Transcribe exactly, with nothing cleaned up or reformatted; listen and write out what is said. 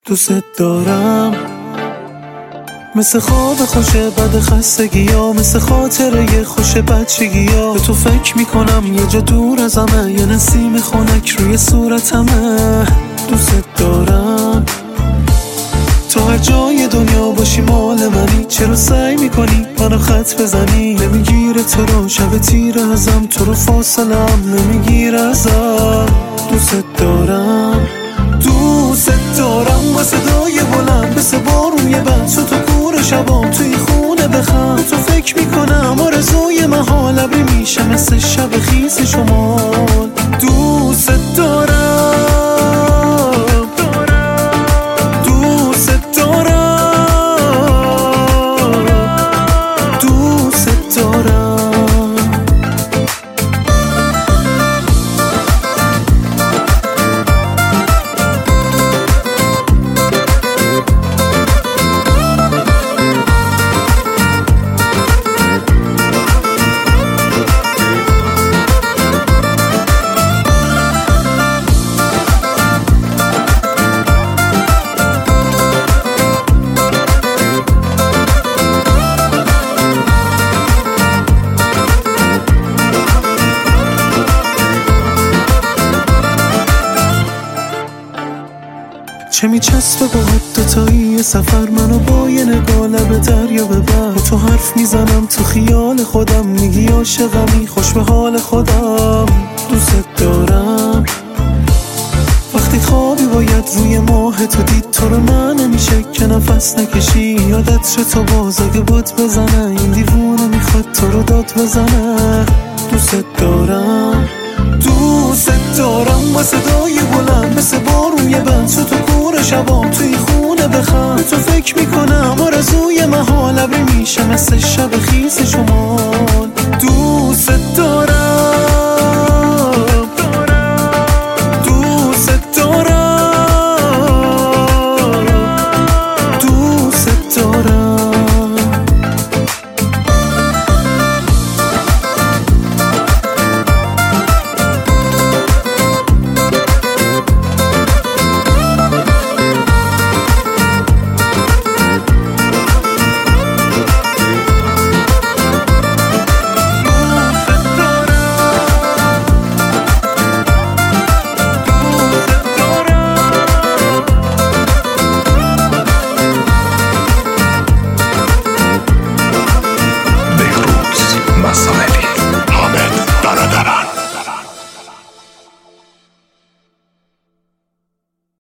دوست دارم مثل خواب خوشه بد خستگی ها، مثل خاطره خوش بچگی ها. به تو فکر میکنم یه جا دور از همه، یه نسیم خنک روی صورتمه. دوست دارم تو هر جای دنیا باشی مال منی، چرا سعی میکنی منو خط بزنی؟ نمیگیره تو رو شب تیر ازم، تو رو فاصله هم نمیگیره ازم. دوست دارم دوست دارم با صدای بلند مثل بارون یه بند، تو تو کور شبام توی خونه بخند. تو فکر میکنم آرزوی محال ابری میشه مثل شب خیس شمال. دوست دارم دوست دارم دوست دارم چه میچسبه با حد دوتایی سفر، منو با یه نگاه لب دریا ببر. تو حرف میزنم تو خیال خودم، میگی عاشقمی خوش به حال خودم. دوست دارم وقتی خوابی باید روی ماه تو دید، تو رو من نمیشه که نفس نکشی. یادت چه تو باز اگه بود بزنه، این دیوونه میخواد تو رو داد بزنه. دوست دارم دوست دارم با صدای بلند مثل بارون یه بند، تو تو کور شبام توی خونه بخند. تو فکر میکنم آرزوی محال ابری میشه مثل شب خیس شمال. دوست